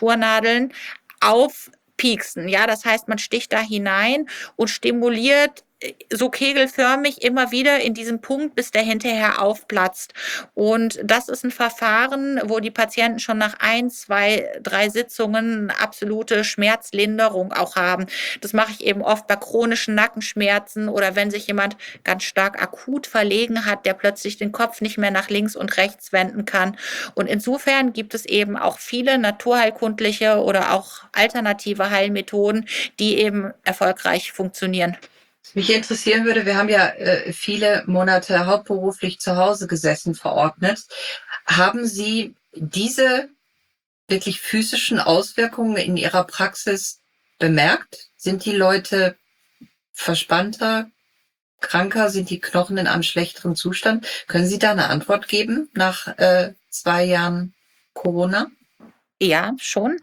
Kupferakupunkturnadeln aufpieksen. Ja, das heißt, man sticht da hinein und stimuliert so kegelförmig immer wieder in diesem Punkt, bis der hinterher aufplatzt. Und das ist ein Verfahren, wo die Patienten schon nach 1, 2, 3 Sitzungen absolute Schmerzlinderung auch haben. Das mache ich eben oft bei chronischen Nackenschmerzen oder wenn sich jemand ganz stark akut verlegen hat, der plötzlich den Kopf nicht mehr nach links und rechts wenden kann. Und insofern gibt es eben auch viele naturheilkundliche oder auch alternative Heilmethoden, die eben erfolgreich funktionieren. Was mich interessieren würde, wir haben ja viele Monate hauptberuflich zu Hause gesessen, verordnet. Haben Sie diese wirklich physischen Auswirkungen in Ihrer Praxis bemerkt? Sind die Leute verspannter, kranker? Sind die Knochen in einem schlechteren Zustand? Können Sie da eine Antwort geben nach 2 Jahren Corona? Ja, schon.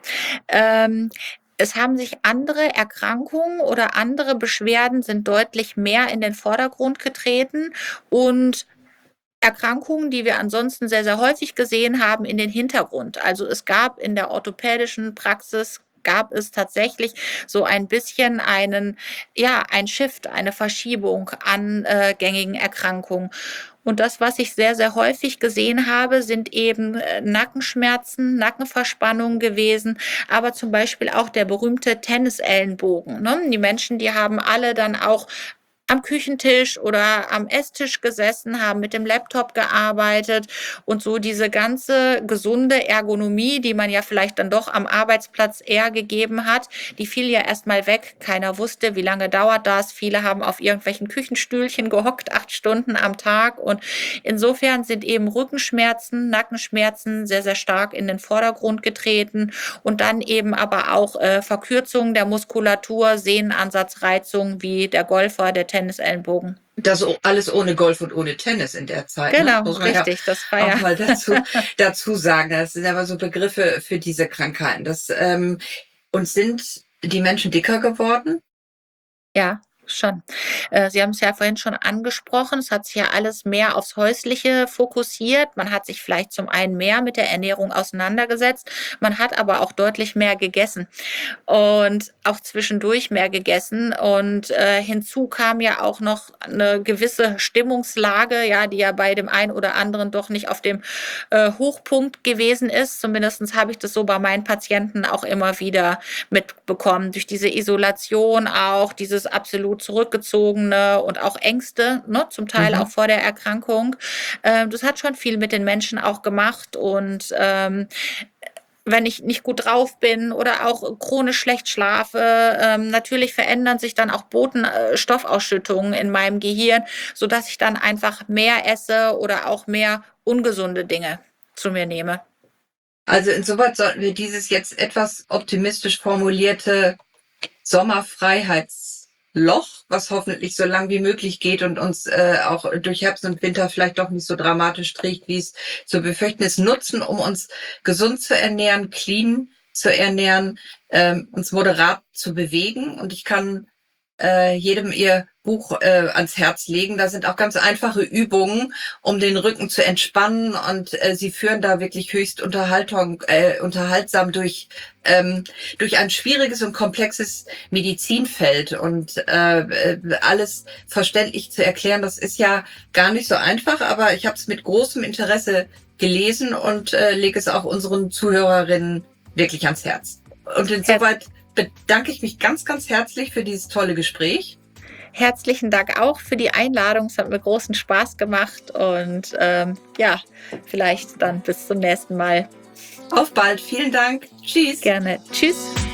Es haben sich andere Erkrankungen oder andere Beschwerden sind deutlich mehr in den Vordergrund getreten und Erkrankungen, die wir ansonsten sehr, sehr häufig gesehen haben, in den Hintergrund. Also es gab in der orthopädischen Praxis gab es tatsächlich so ein bisschen ein Shift, eine Verschiebung an gängigen Erkrankungen. Und das, was ich sehr, sehr häufig gesehen habe, sind eben Nackenschmerzen, Nackenverspannungen gewesen, aber zum Beispiel auch der berühmte Tennisellenbogen. Ne? Die Menschen, die haben alle dann auch am Küchentisch oder am Esstisch gesessen, haben mit dem Laptop gearbeitet und so diese ganze gesunde Ergonomie, die man ja vielleicht dann doch am Arbeitsplatz eher gegeben hat, die fiel ja erstmal weg. Keiner wusste, wie lange dauert das. Viele haben auf irgendwelchen Küchenstühlchen gehockt, 8 Stunden am Tag und insofern sind eben Rückenschmerzen, Nackenschmerzen sehr, sehr stark in den Vordergrund getreten und dann eben aber auch Verkürzungen der Muskulatur, Sehnenansatzreizungen wie der Golfer, der Tennisellenbogen. Das alles ohne Golf und ohne Tennis in der Zeit. Genau, ne? Muss man richtig. Das war auch ja mal dazu sagen. Das sind aber so Begriffe für diese Krankheiten. Und sind die Menschen dicker geworden? ja. Schon. Sie haben es ja vorhin schon angesprochen. Es hat sich ja alles mehr aufs Häusliche fokussiert. Man hat sich vielleicht zum einen mehr mit der Ernährung auseinandergesetzt. Man hat aber auch deutlich mehr gegessen und auch zwischendurch mehr gegessen. Und hinzu kam ja auch noch eine gewisse Stimmungslage, ja, die ja bei dem einen oder anderen doch nicht auf dem Hochpunkt gewesen ist. Zumindest habe ich das so bei meinen Patienten auch immer wieder mitbekommen. Durch diese Isolation auch, dieses absolut zurückgezogene und auch Ängste, ne, zum Teil auch vor der Erkrankung. Das hat schon viel mit den Menschen auch gemacht und wenn ich nicht gut drauf bin oder auch chronisch schlecht schlafe, natürlich verändern sich dann auch Botenstoffausschüttungen in meinem Gehirn, sodass ich dann einfach mehr esse oder auch mehr ungesunde Dinge zu mir nehme. Also insoweit sollten wir dieses jetzt etwas optimistisch formulierte Sommerfreiheitsloch, was hoffentlich so lang wie möglich geht und uns auch durch Herbst und Winter vielleicht doch nicht so dramatisch trägt, wie es zu befürchten ist, nutzen, um uns gesund zu ernähren, clean zu ernähren, uns moderat zu bewegen. Und ich kann jedem ihr Buch ans Herz legen. Da sind auch ganz einfache Übungen, um den Rücken zu entspannen und sie führen da wirklich höchst unterhaltsam durch ein schwieriges und komplexes Medizinfeld und alles verständlich zu erklären. Das ist ja gar nicht so einfach, aber ich habe es mit großem Interesse gelesen und lege es auch unseren Zuhörerinnen wirklich ans Herz. Und insoweit bedanke ich mich ganz, ganz herzlich für dieses tolle Gespräch. Herzlichen Dank auch für die Einladung. Es hat mir großen Spaß gemacht und vielleicht dann bis zum nächsten Mal. Auf bald. Vielen Dank. Tschüss. Gerne. Tschüss.